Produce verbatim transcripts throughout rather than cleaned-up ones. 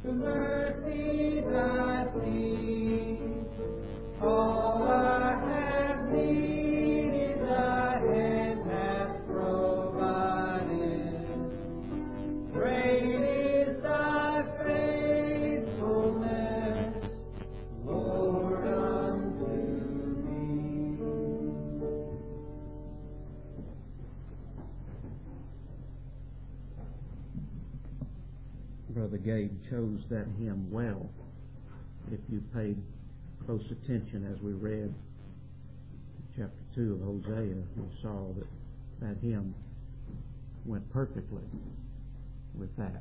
to mercies I flee. All I have needed thy hand hath provided. Great is thy faithfulness, Lord, unto me. Brother Gabe chose that hymn well. If you paid close attention as we read chapter two of Hosea, you saw that that hymn went perfectly with that.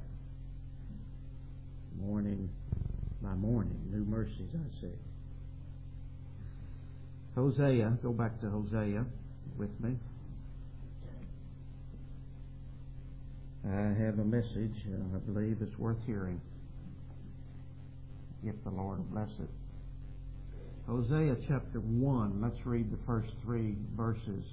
Morning by morning, new mercies I see. Hosea, go back to Hosea with me. I have a message uh, I believe it's worth hearing, if the Lord will bless it. Hosea chapter one, let's read the first three verses.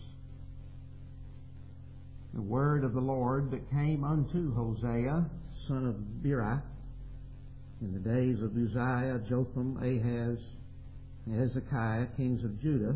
The word of the Lord that came unto Hosea, son of Beeri, in the days of Uzziah, Jotham, Ahaz, and Hezekiah, kings of Judah,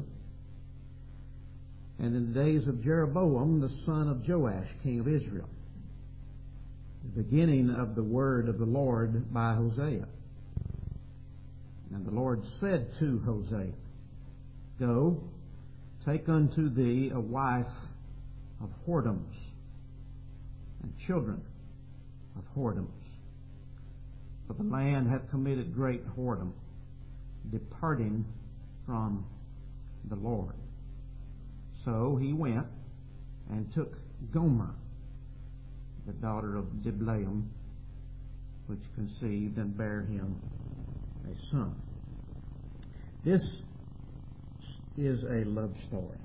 and in the days of Jeroboam, the son of Joash, king of Israel. The beginning of the word of the Lord by Hosea. And the Lord said to Hosea, Go, take unto thee a wife of whoredoms, and children of whoredoms. For the land hath committed great whoredom, departing from the Lord. So he went and took Gomer, the daughter of Diblaim, which conceived and bare him a son. This is a love story.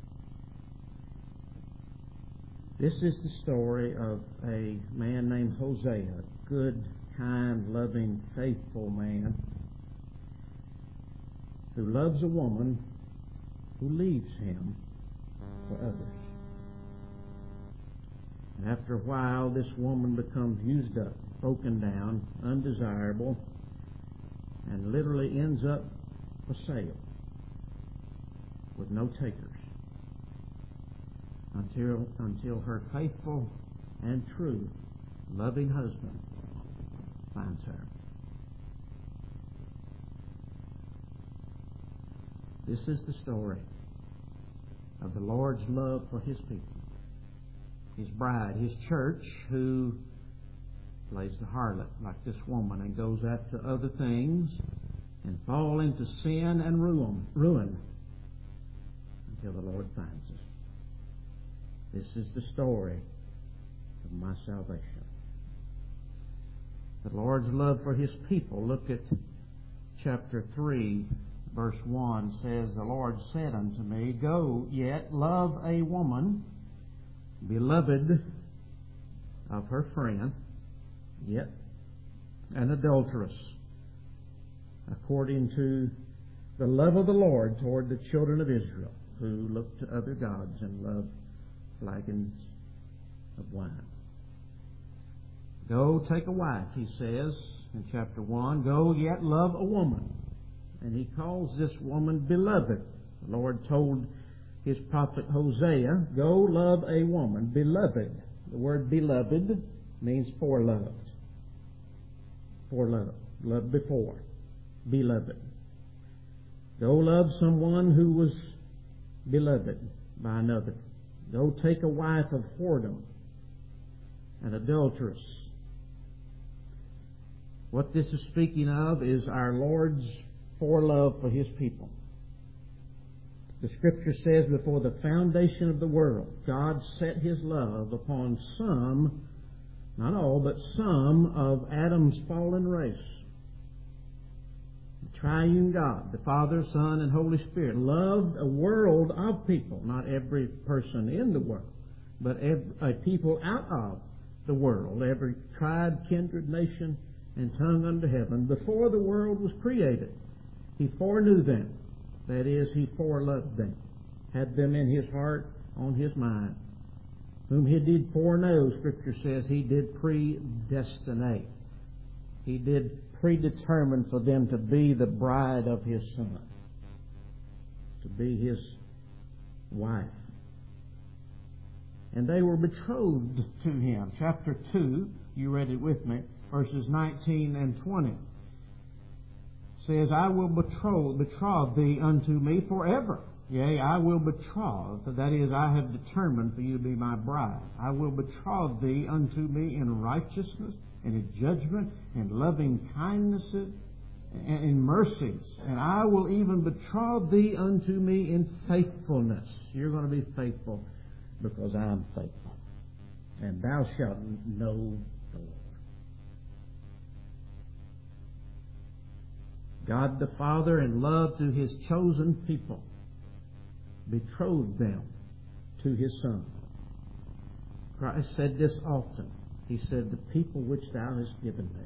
This is the story of a man named Hosea, a good, kind, loving, faithful man who loves a woman who leaves him for others. And after a while, this woman becomes used up, broken down, undesirable, and literally ends up for sale with no takers until, until her faithful and true, loving husband finds her. This is the story of the Lord's love for His people, His bride, His church, who plays the harlot like this woman and goes after other things and fall into sin and ruin, ruin until the Lord finds us. This is the story of my salvation. The Lord's love for His people. Look at chapter three, verse one says, The Lord said unto me, Go yet, love a woman, beloved of her friend, yet an adulteress, according to the love of the Lord toward the children of Israel, who look to other gods and love flagons of wine. Go take a wife, he says in chapter one. Go yet love a woman. And he calls this woman beloved. The Lord told His prophet Hosea, Go love a woman, beloved. The word beloved means foreloved. Foreloved. Loved before. Beloved. Go love someone who was beloved by another. Go take a wife of whoredom, an adulteress. What this is speaking of is our Lord's forelove for His people. The Scripture says, before the foundation of the world, God set His love upon some, not all, but some of Adam's fallen race. The triune God, the Father, Son, and Holy Spirit, loved a world of people, not every person in the world, but every, a people out of the world, every tribe, kindred, nation, and tongue under heaven. Before the world was created, He foreknew them. That is, He foreloved them, had them in His heart, on His mind. Whom He did foreknow, Scripture says, He did predestinate. He did predetermine for them to be the bride of His Son, to be His wife. And they were betrothed to Him. Chapter two, you read it with me, verses nineteen and twenty. Says, I will betroth, betroth thee unto me forever. Yea, I will betroth, that is, I have determined for you to be my bride. I will betroth thee unto me in righteousness, and in judgment, and loving kindnesses, and in mercies. And I will even betroth thee unto me in faithfulness. You're going to be faithful because I am faithful. And thou shalt know the Lord. God the Father, in love to His chosen people, betrothed them to His Son. Christ said this often. He said, the people which thou hast given me,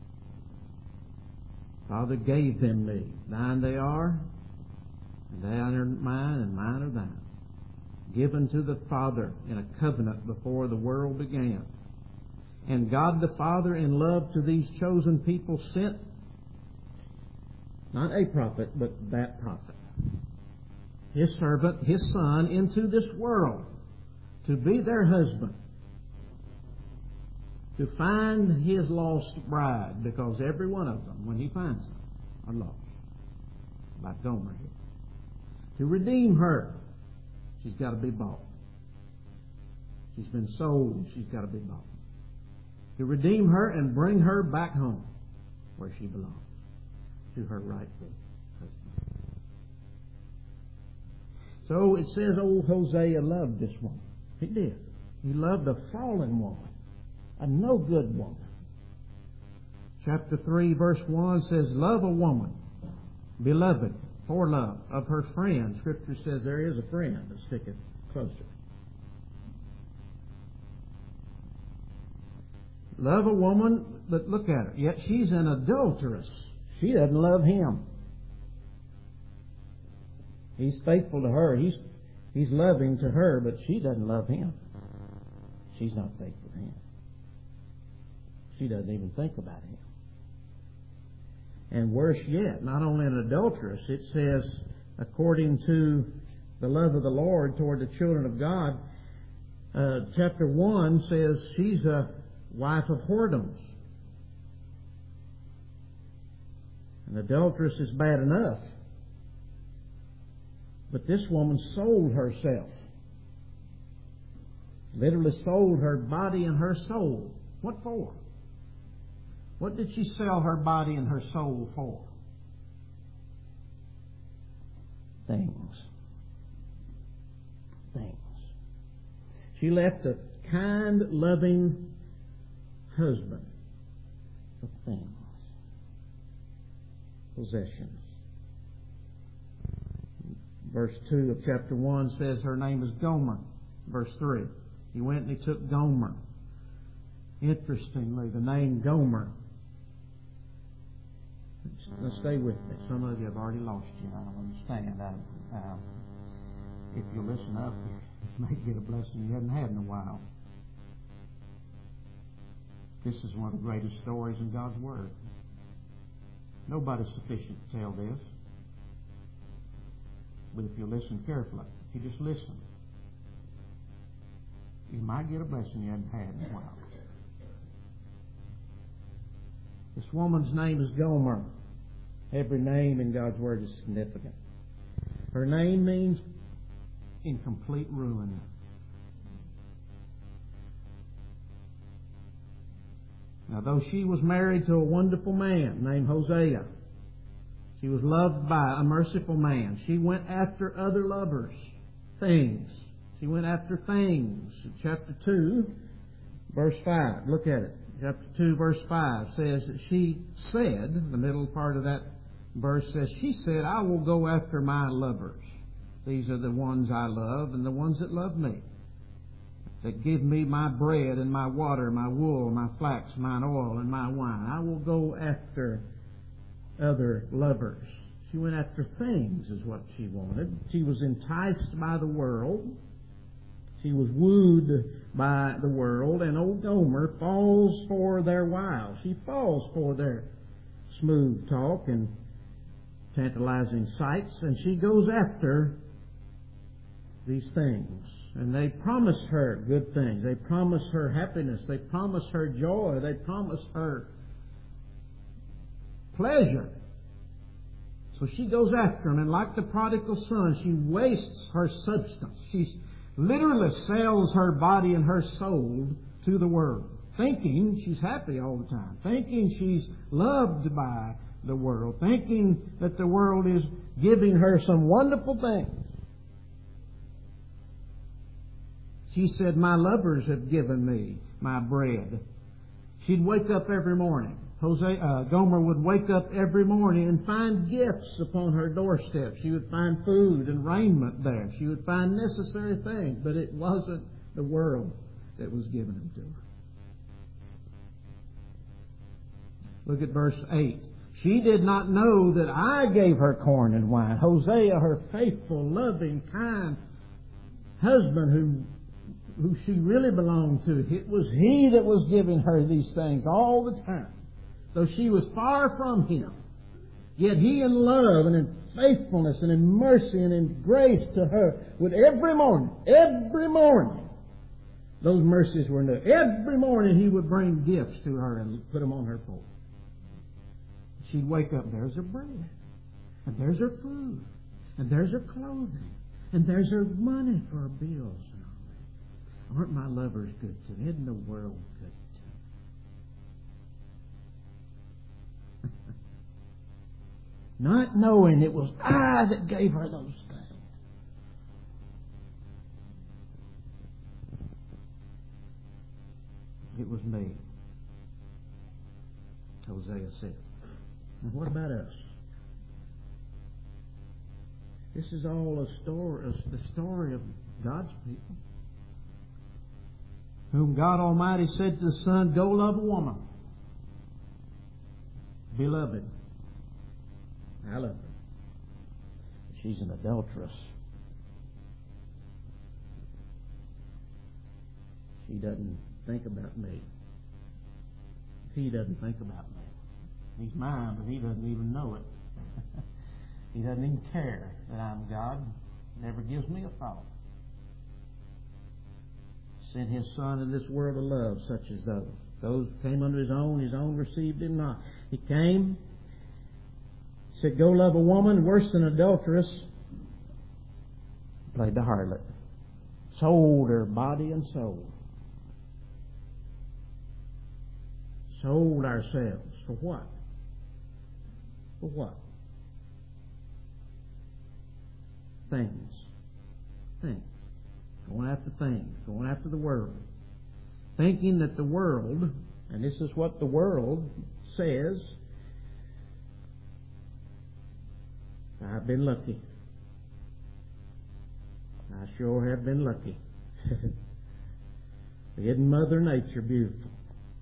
Father gave them me. Thine they are, and thine are mine, and mine are thine. Given to the Father in a covenant before the world began. And God the Father, in love to these chosen people, sent not a prophet, but that prophet, His servant, His Son, into this world to be their husband, to find His lost bride, because every one of them, when He finds them, are lost. Like Gomer here. To redeem her, she's got to be bought. She's been sold, she's got to be bought. To redeem her and bring her back home where she belongs, to her rightful husband. So it says old Hosea loved this woman. He did. He loved a fallen woman, a no good woman. Chapter three, verse one says, love a woman, beloved, for love of her friend. Scripture says there is a friend that sticketh closer. Love a woman, but look at her. Yet she's an adulteress. She doesn't love him. He's faithful to her. He's, he's loving to her, but she doesn't love him. She's not faithful to him. She doesn't even think about him. And worse yet, not only an adulteress, it says, according to the love of the Lord toward the children of God, uh, chapter one says she's a wife of whoredoms. An adulteress is bad enough. But this woman sold herself. Literally sold her body and her soul. What for? What did she sell her body and her soul for? Things. Things. She left a kind, loving husband for things. Possessions. Verse two of chapter one says her name is Gomer. Verse three. He went and he took Gomer. Interestingly, the name Gomer. Now stay with me. Some of you have already lost you. I don't understand. I, uh, if you listen up, you may get a blessing you haven't had in a while. This is one of the greatest stories in God's Word. Nobody's sufficient to tell this. But if you listen carefully, if you just listen, you might get a blessing you haven't had in a while. This woman's name is Gomer. Every name in God's Word is significant. Her name means in complete ruin. Now, though she was married to a wonderful man named Hosea, she was loved by a merciful man. She went after other lovers, things. She went after things. Chapter two, verse five. Look at it. Chapter two, verse five says that she said, the middle part of that verse says, she said, I will go after my lovers. These are the ones I love and the ones that love me, that give me my bread and my water, my wool, my flax, mine oil, and my wine. I will go after other lovers. She went after things is what she wanted. She was enticed by the world. She was wooed by the world, and old Gomer falls for their wiles. She falls for their smooth talk and tantalizing sights, and she goes after these things. And they promise her good things. They promise her happiness. They promise her joy. They promise her pleasure. So she goes after them, and like the prodigal son, she wastes her substance. She literally sells her body and her soul to the world, thinking she's happy all the time, thinking she's loved by the world, thinking that the world is giving her some wonderful things. She said, "My lovers have given me my bread." She'd wake up every morning. Hosea, uh, Gomer would wake up every morning and find gifts upon her doorstep. She would find food and raiment there. She would find necessary things, but it wasn't the world that was giving them to her. Look at verse eight. She did not know that I gave her corn and wine. Hosea, her faithful, loving, kind husband who who she really belonged to, it was he that was giving her these things all the time. Though she was far from him, yet he in love and in faithfulness and in mercy and in grace to her would every morning, every morning, those mercies were new. Every morning he would bring gifts to her and put them on her porch. She'd wake up, there's her bread, and there's her food, and there's her clothing, and there's her money for her bills. Aren't my lovers good to me? Isn't the world good to me? Not knowing it was I that gave her those things. It was me, Hosea said. And what about us? This is all a story, the story of God's people, whom God Almighty said to the Son, "Go love a woman." Beloved, I love her. She's an adulteress. She doesn't think about me. He doesn't think about me. He's mine, but he doesn't even know it. He doesn't even care that I'm God. Never gives me a thought. Sent His Son in this world of love, such as those. Those came under His own, His own received Him not. He came, said, "Go love a woman," worse than adulteress. Played the harlot. Sold her body and soul. Sold ourselves. For what? For what? Things. Things. Going after things, going after the world. Thinking that the world, and this is what the world says, I've been lucky. I sure have been lucky. Isn't Mother Nature beautiful?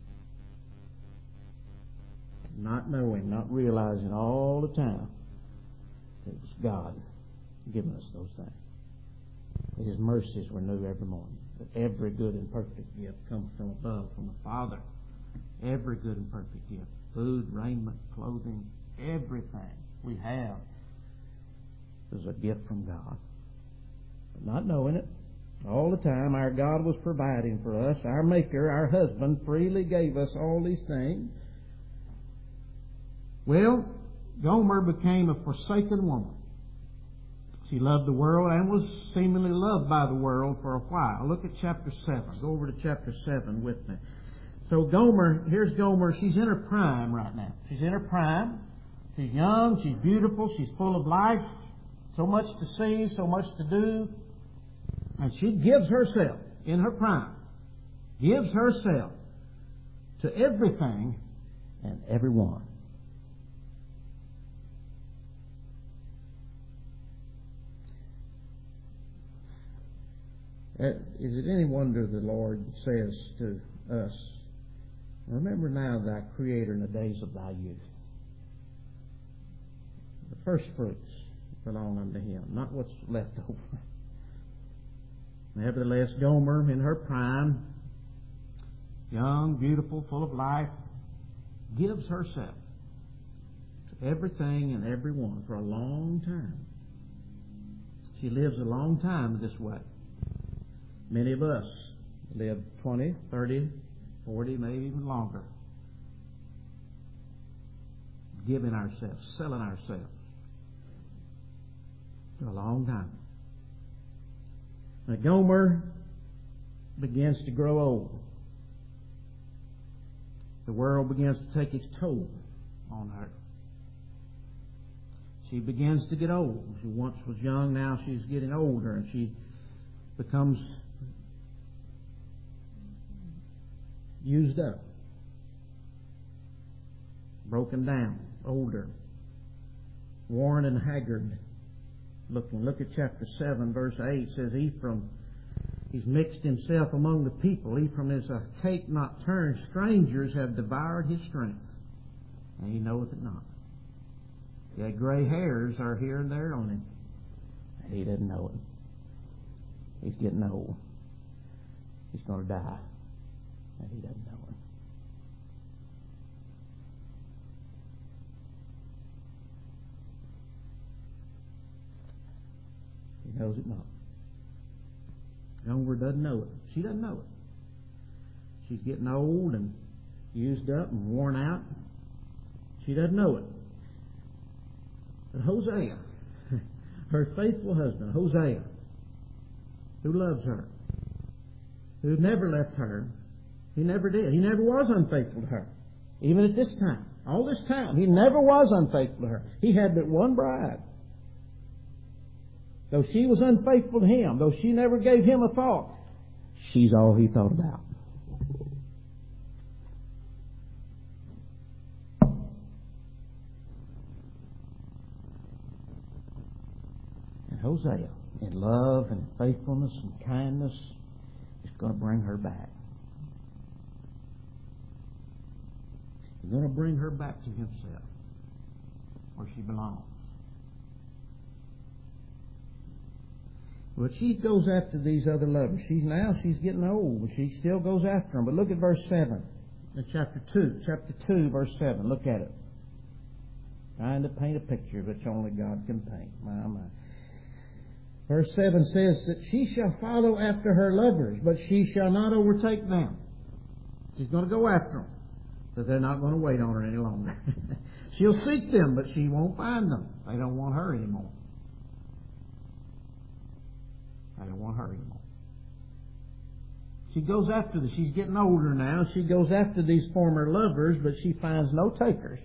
Not knowing, not realizing all the time it was God giving us those things. His mercies were new every morning. That every good and perfect gift comes from above, from the Father. Every good and perfect gift. Food, raiment, clothing, everything we have is a gift from God. But not knowing it, all the time our God was providing for us. Our Maker, our husband, freely gave us all these things. Well, Gomer became a forsaken woman. She loved the world and was seemingly loved by the world for a while. Look at chapter seven. Go over to chapter seven with me. So Gomer, here's Gomer. She's in her prime right now. She's in her prime. She's young. She's beautiful. She's full of life. So much to see, so much to do. And she gives herself in her prime. Gives herself to everything and everyone. Is it any wonder the Lord says to us, "Remember now thy Creator in the days of thy youth." The first fruits belong unto Him, not what's left over. Nevertheless, Gomer, in her prime, young, beautiful, full of life, gives herself to everything and everyone for a long time. She lives a long time this way. Many of us live twenty, thirty, forty, maybe even longer, giving ourselves, selling ourselves for a long time. Now, Gomer begins to grow old. The world begins to take its toll on her. She begins to get old. She once was young, now she's getting older, and she becomes used up, broken down, older, worn and haggard looking. Look at chapter seven, verse eight. It says, Ephraim, he's mixed himself among the people. Ephraim is a cake not turned. Strangers have devoured his strength, and he knoweth it not. Yeah, gray hairs are here and there on him, and he doesn't know it. He's getting old. He's going to die, and he doesn't know it. He knows it not. Gomer doesn't know it. She doesn't know it. She's getting old and used up and worn out. She doesn't know it. But Hosea, her faithful husband, Hosea, who loves her, who never left her, he never did. He never was unfaithful to her. Even at this time. All this time, he never was unfaithful to her. He had but one bride. Though she was unfaithful to him, though she never gave him a thought, she's all he thought about. And Hosea, in love and faithfulness and kindness, is going to bring her back. He's going to bring her back to himself, where she belongs. But she goes after these other lovers. She's now she's getting old, but she still goes after them. But look at verse seven in chapter two. Chapter two, verse seven. Look at it. Trying to paint a picture which only God can paint. My, my. Verse seven says that she shall follow after her lovers, but she shall not overtake them. She's going to go after them, but they're not going to wait on her any longer. She'll seek them, but she won't find them. They don't want her anymore. I don't want her anymore. She goes after them. She's getting older now. She goes after these former lovers, but she finds no takers.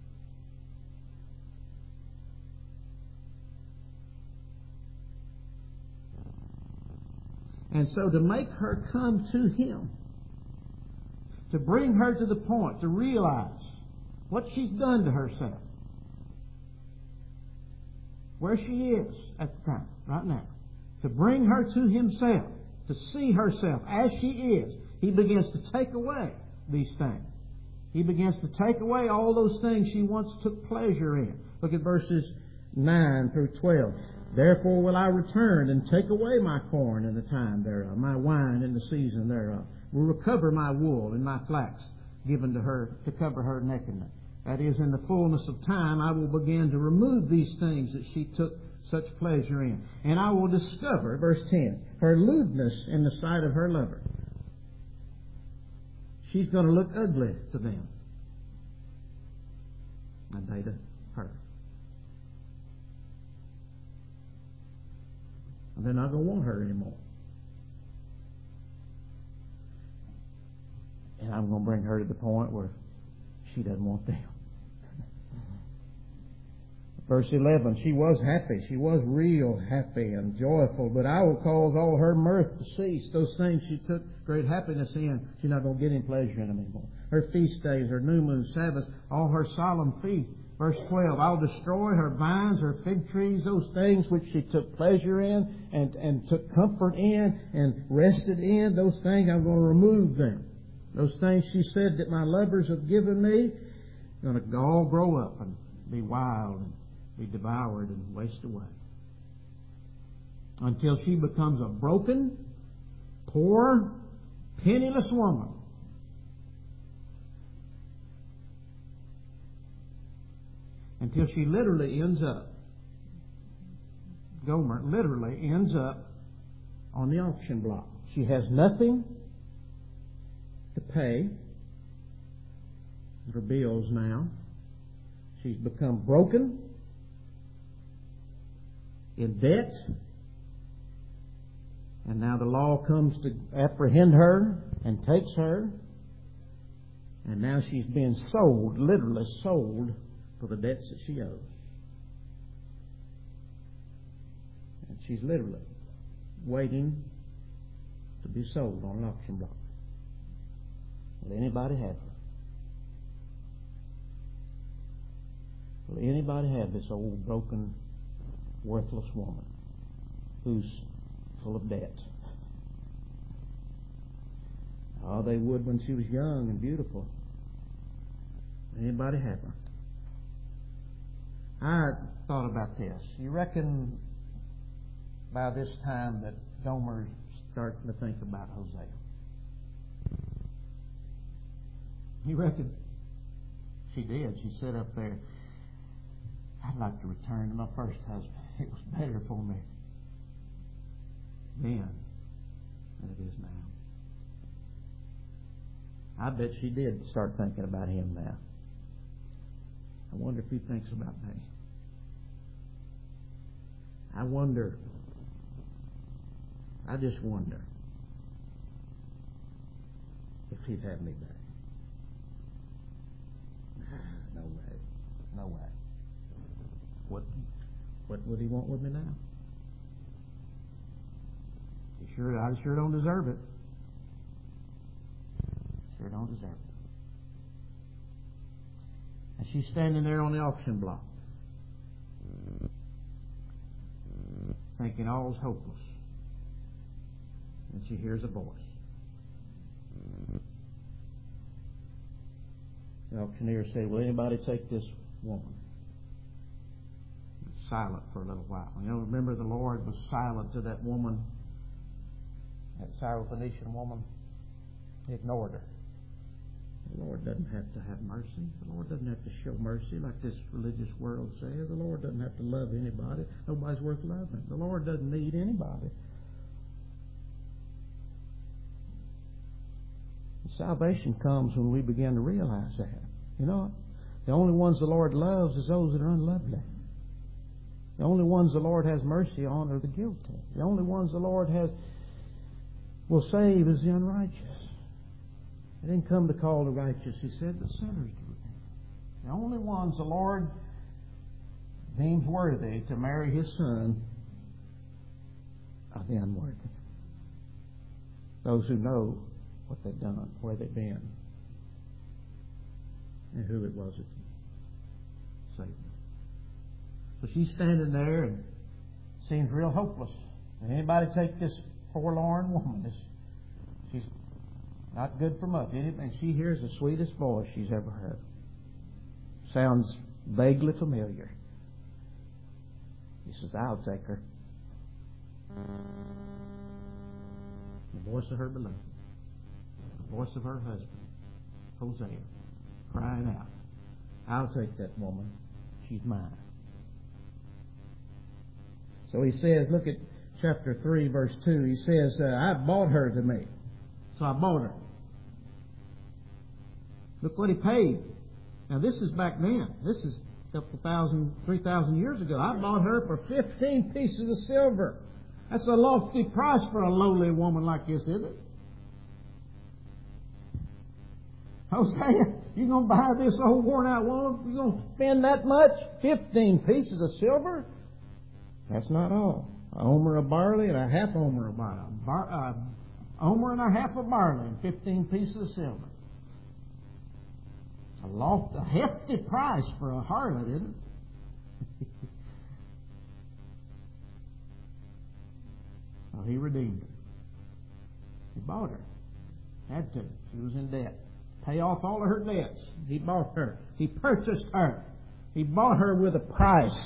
And so to make her come to him, to bring her to the point, to realize what she's done to herself, where she is at the time, right now, to bring her to himself, to see herself as she is, he begins to take away these things. He begins to take away all those things she once took pleasure in. Look at verses nine through twelve. Therefore will I return and take away my corn in the time thereof, my wine in the season thereof. Will recover my wool and my flax given to her to cover her nakedness. That is, in the fullness of time, I will begin to remove these things that she took such pleasure in. And I will discover, verse ten, her lewdness in the sight of her lover. She's going to look ugly to them. And they to her. And they're not going to want her anymore. And I'm going to bring her to the point where she doesn't want them. Verse eleven, she was happy. She was real happy and joyful. But I will cause all her mirth to cease. Those things she took great happiness in, she's not going to get any pleasure in them anymore. Her feast days, her new moon, Sabbaths, all her solemn feasts. Verse twelve, I'll destroy her vines, her fig trees, those things which she took pleasure in and, and took comfort in and rested in. Those things, I'm going to remove them. Those things she said that my lovers have given me, are going to all grow up and be wild and be devoured and waste away. Until she becomes a broken, poor, penniless woman. Until she literally ends up, Gomer literally ends up on the auction block. She has nothing to pay her bills now. She's become broken, in debt, and now the law comes to apprehend her and takes her, and now she's being sold, literally sold, for the debts that she owes. And she's literally waiting to be sold on an auction block. Will anybody have her? Will anybody have this old, broken, worthless woman who's full of debt? Oh, they would when she was young and beautiful. Anybody have her? I thought about this. You reckon by this time that Gomer's starting to think about Hosea? You reckon? She did. She sat up there. I'd like to return to my first husband. It was better for me then than it is now. I bet she did start thinking about him now. I wonder if he thinks about me. I wonder. I just wonder if he'd have me back. No way. No way. What what would he want with me now? He sure, I sure don't deserve it. Sure don't deserve it. And she's standing there on the auction block, thinking all's hopeless. And she hears a voice. The auctioneer said, will anybody take this woman? It's silent for a little while. You know, remember the Lord was silent to that woman, that Syrophoenician woman. He ignored her. The Lord doesn't have to have mercy. The Lord doesn't have to show mercy like this religious world says. The Lord doesn't have to love anybody. Nobody's worth loving. The Lord doesn't need anybody. Salvation comes when we begin to realize that. You know, the only ones the Lord loves is those that are unlovely. The only ones the Lord has mercy on are the guilty. The only ones the Lord has will save is the unrighteous. He didn't come to call the righteous, he said, but sinners to repent. The only ones the Lord deems worthy to marry His Son are the unworthy. Those who know what they've done, where they've been, and who it was that saved them. So she's standing there and seems real hopeless. And anybody take this forlorn woman? This, she's not good for much. And she hears the sweetest voice she's ever heard. Sounds vaguely familiar. He says, I'll take her. The voice of her beloved. The voice of her husband, Hosea, crying out, I'll take that woman. She's mine. So he says, look at chapter three, verse two. He says, uh, I bought her to me. So I bought her. Look what he paid. Now this is back then. This is a couple thousand, three thousand years ago. I bought her for fifteen pieces of silver. That's a lofty price for a lowly woman like this, isn't it? Hosea, you going to buy this old worn out woman? You going to spend that much? Fifteen pieces of silver? That's not all. A omer of barley and a half omer of barley. Bar, uh, omer and a half of barley and fifteen pieces of silver. A loft, a hefty price for a harlot, isn't it? Well, he redeemed her. He bought her. Had to. She was in debt. Pay off all of her debts. He bought her. He purchased her. He bought her with a price.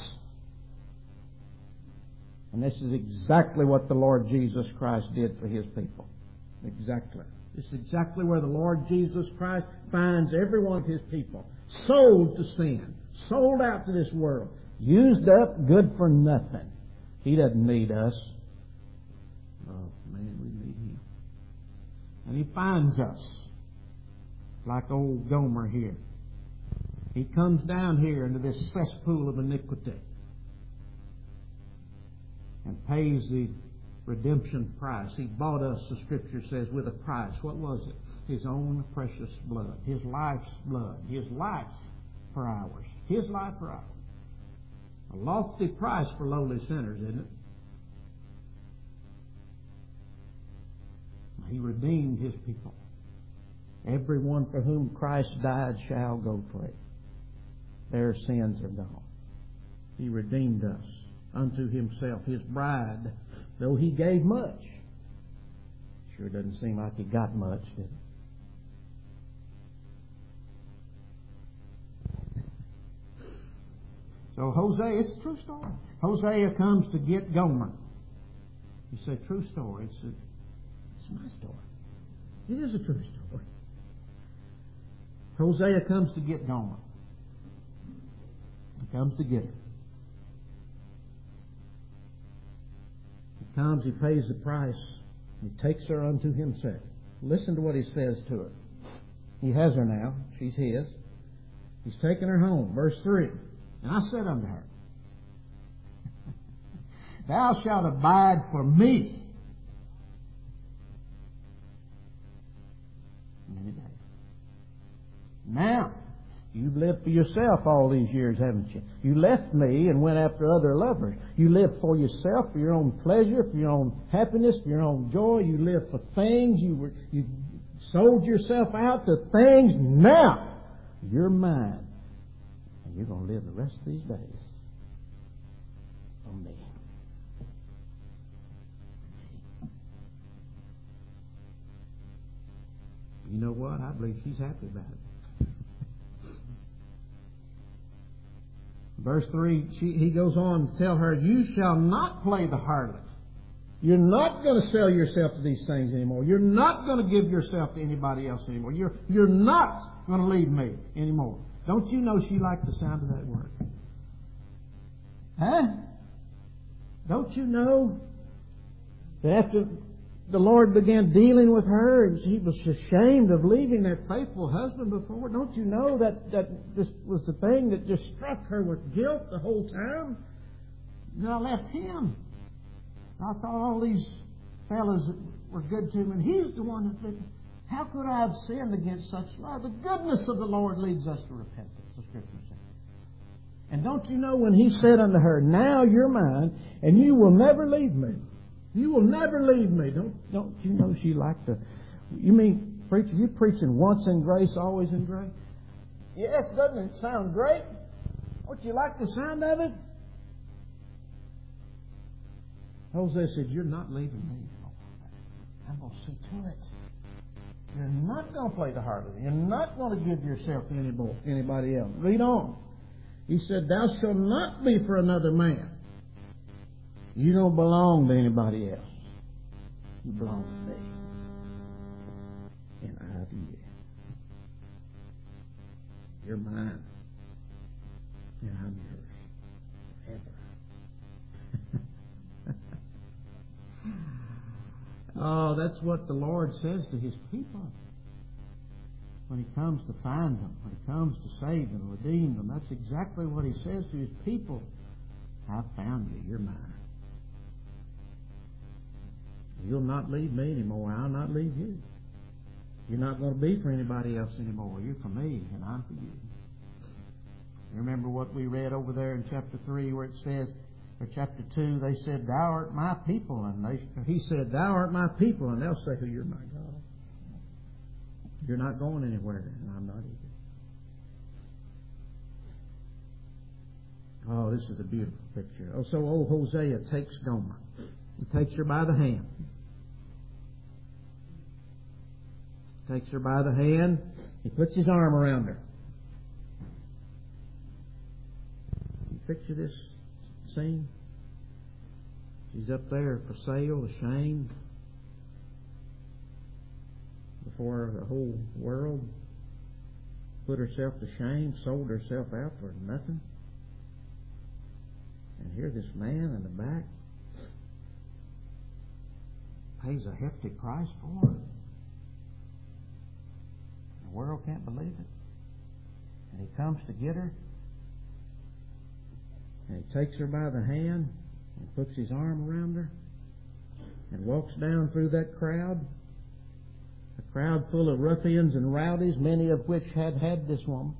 And this is exactly what the Lord Jesus Christ did for His people. Exactly. This is exactly where the Lord Jesus Christ finds every one of His people. Sold to sin. Sold out to this world. Used up, good for nothing. He doesn't need us. Oh, man, we need Him. And He finds us. Like old Gomer here. He comes down here into this cesspool of iniquity and pays the redemption price. He bought us, the Scripture says, with a price. What was it? His own precious blood. His life's blood. His life for ours. His life for ours. A lofty price for lowly sinners, isn't it? He redeemed His people. Everyone for whom Christ died shall go free. Their sins are gone. He redeemed us unto Himself, His bride, though He gave much. Sure doesn't seem like He got much, did it? So Hosea, it's a true story. Hosea comes to get Gomer. You say, true story. It's, a, it's my story. It is a true story. Hosea comes to get Gomer. He comes to get her. He comes, he pays the price, he takes her unto himself. Listen to what he says to her. He has her now. She's his. He's taken her home. Verse three. And I said unto her, Thou shalt abide for me many days. Now, you've lived for yourself all these years, haven't you? You left me and went after other lovers. You lived for yourself, for your own pleasure, for your own happiness, for your own joy. You lived for things. You were you sold yourself out to things. Now, you're mine. And you're going to live the rest of these days for me. You know what? I believe she's happy about it. Verse three, she, he goes on to tell her, You shall not play the harlot. You're not going to sell yourself to these things anymore. You're not going to give yourself to anybody else anymore. You're, you're not going to leave me anymore. Don't you know she liked the sound of that word? Huh? Don't you know that after the Lord began dealing with her, and she was ashamed of leaving that faithful husband before. Don't you know that, that this was the thing that just struck her with guilt the whole time? And I left him. I thought all these fellas were good to me, and he's the one that did. How could I have sinned against such love? The goodness of the Lord leads us to repentance, the Scripture says. And don't you know when he said unto her, Now you're mine, and you will never leave me. You will never leave me. Don't don't you know she liked to... You mean, preacher, you preaching once in grace, always in grace? Yes, doesn't it sound great? Don't you like the sound of it? Hosea said, You're not leaving me. I'm going to see to it. You're not going to play the harlot. You're not going to give yourself to anybody, anybody else. Read on. He said, Thou shalt not be for another man. You don't belong to anybody else. You belong to me. And I to you. You're mine. And I'm yours. Forever. Oh, that's what the Lord says to His people. When He comes to find them, when He comes to save them, redeem them, that's exactly what He says to His people. I've found you. You're mine. You'll not leave me anymore. I'll not leave you. You're not going to be for anybody else anymore. You're for me, and I'm for you. You remember what we read over there in chapter three where it says, or chapter two, they said, Thou art my people. And they, He said, Thou art my people. And they'll say, Well, you're my God. You're not going anywhere, and I'm not either. Oh, this is a beautiful picture. Oh, so old Hosea takes Gomer. He takes her by the hand. Takes her by the hand. He puts his arm around her. You picture this scene? She's up there for sale, ashamed. before the whole world, put herself to shame, sold herself out for nothing. And here this man in the back pays a hefty price for her. The world can't believe it. And he comes to get her, and he takes her by the hand and puts his arm around her and walks down through that crowd, a crowd full of ruffians and rowdies, many of which had had this woman,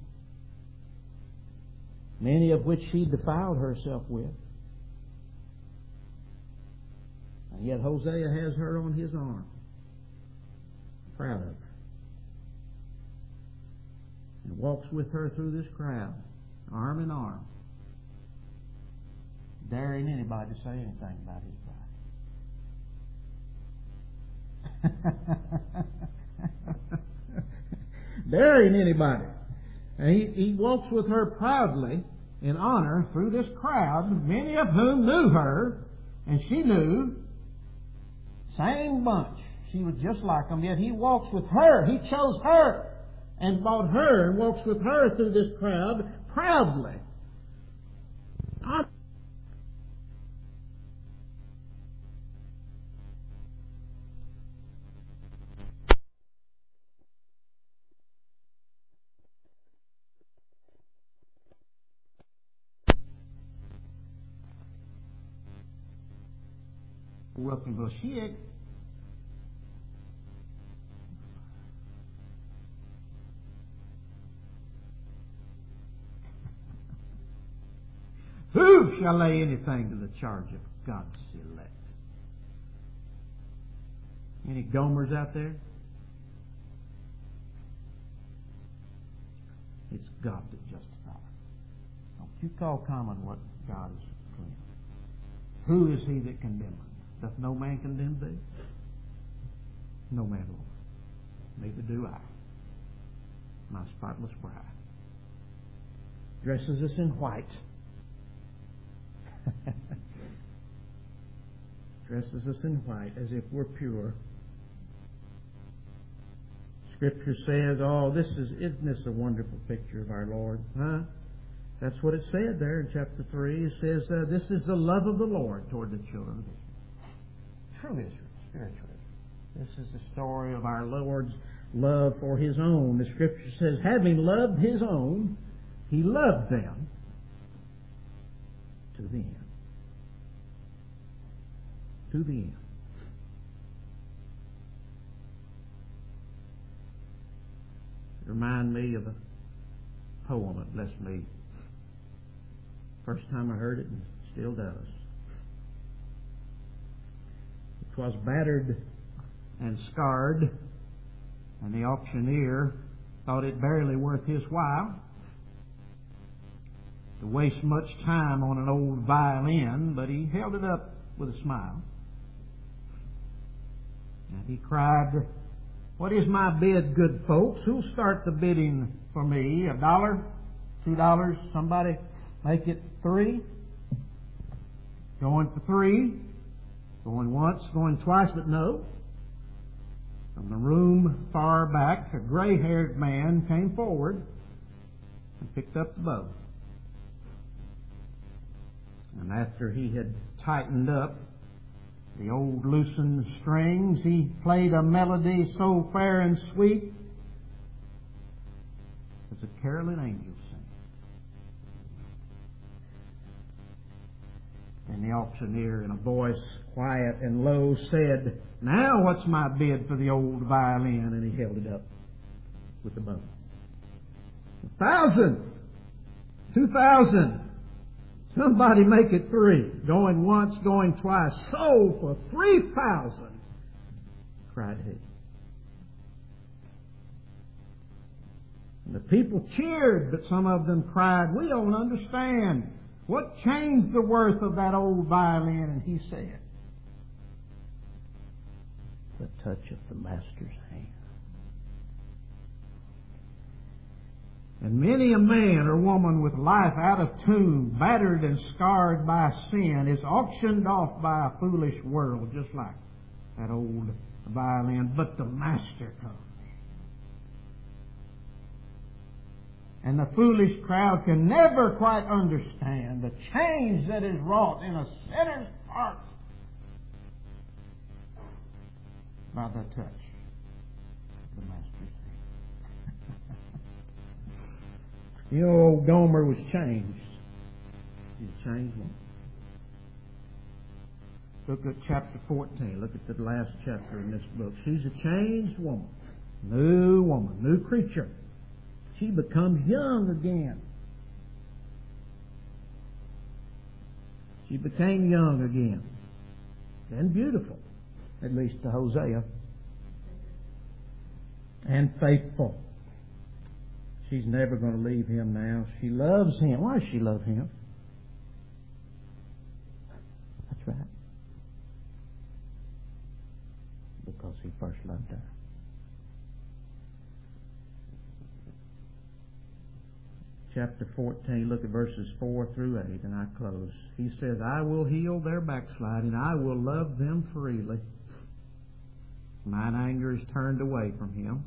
many of which she defiled herself with. And yet Hosea has her on his arm, proud of her, and walks with her through this crowd, arm in arm, daring anybody to say anything about his bride. Daring anybody. And he, he walks with her proudly in honor through this crowd, many of whom knew her, and she knew. Same bunch. She was just like them, yet he walks with her. He chose her and bought her and walks with her through this crowd proudly. Ruffenville, she ain't. Who shall lay anything to the charge of God's elect? Any Gomers out there? It's God that justifies. Don't you call common what God is clean. Who is he that condemneth? Doth no man condemn thee? No man will. Neither do I. My spotless bride dresses us in white. Dresses us in white as if we're pure. Scripture says, oh, this is, isn't this a wonderful picture of our Lord? Huh? That's what it said there in chapter three. It says, uh, this is the love of the Lord toward the children of Israel. True Israel, spiritual Israel. This is the story of our Lord's love for His own. The Scripture says, having loved His own, He loved them to the end. To the end. It reminds me of a poem that blessed me. First time I heard it, and it still does. It was battered and scarred, and the auctioneer thought it barely worth his while to waste much time on an old violin, but he held it up with a smile. And he cried, what is my bid, good folks? Who'll start the bidding for me? A dollar? Two dollars? Somebody make it three? Going for three? Going once, going twice, but no. From the room far back, a gray-haired man came forward and picked up the bow. And after he had tightened up the old loosened strings, he played a melody so fair and sweet as a caroling angel sing. And the auctioneer, in a voice quiet and low, said, now what's my bid for the old violin? And he held it up with the bow. A thousand! Two thousand! Somebody make it three. Going once, going twice. Sold for three thousand, cried he. And the people cheered, but some of them cried, we don't understand. What changed the worth of that old violin? And he said, the touch of the master's hand. And many a man or woman with life out of tune, battered and scarred by sin, is auctioned off by a foolish world, just like that old violin. But the Master comes. And the foolish crowd can never quite understand the change that is wrought in a sinner's heart by the touch of the Master's hand. You know, old Gomer was changed. She's a changed woman. Look at chapter fourteen. Look at the last chapter in this book. She's a changed woman. New woman. New creature. She becomes young again. She became young again. And beautiful. At least to Hosea. And faithful. She's never going to leave him now. She loves him. Why does she love him? That's right. Because he first loved her. Chapter fourteen, look at verses four through eight, and I close. He says, I will heal their backsliding. I will love them freely. Mine anger is turned away from him.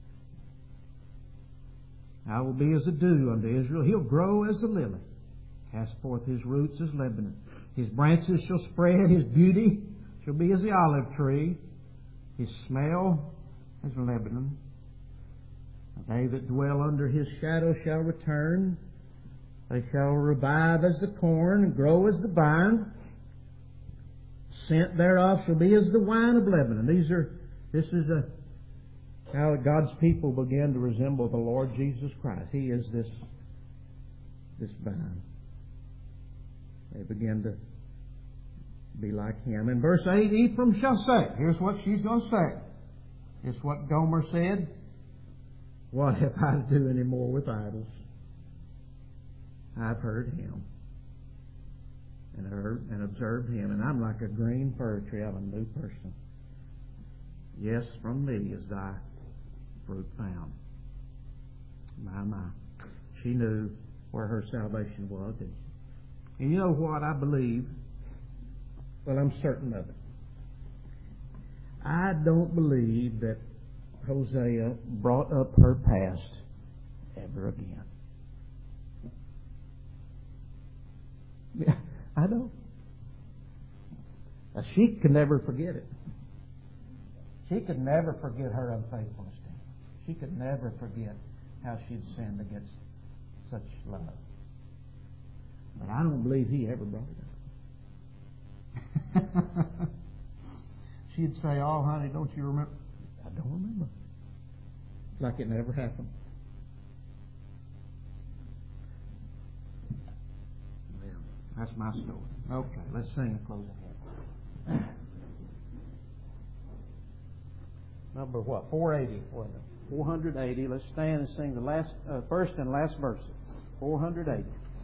I will be as a dew unto Israel. He'll grow as the lily. Cast forth his roots as Lebanon. His branches shall spread. His beauty shall be as the olive tree. His smell as Lebanon. They that dwell under his shadow shall return. They shall revive as the corn and grow as the vine. Scent thereof shall be as the wine of Lebanon. These are, this is a, how God's people began to resemble the Lord Jesus Christ. He is this, this vine. They began to be like him. In verse eight, Ephraim shall say, here's what she's going to say. It's what Gomer said. What have I to do any more with idols? I've heard him and heard and observed him, and I'm like a green fir tree. I'm a new person. Yes, from thee is thy fruit found. My, my. She knew where her salvation was. And you know what I believe? Well, I'm certain of it. I don't believe that Hosea brought up her past ever again. Yeah, I don't. Now, she could never forget it. She could never forget her unfaithfulness to him. She could never forget how she'd sinned against such love. But I don't believe he ever brought it up. She'd say, oh, honey, don't you remember? I don't remember. It's like it never happened. Well, that's my story. Okay, let's sing a closing hymn. Number what? four eighty, wasn't it? four eighty. Let's stand and sing the last, uh, first and last verses. four eighty.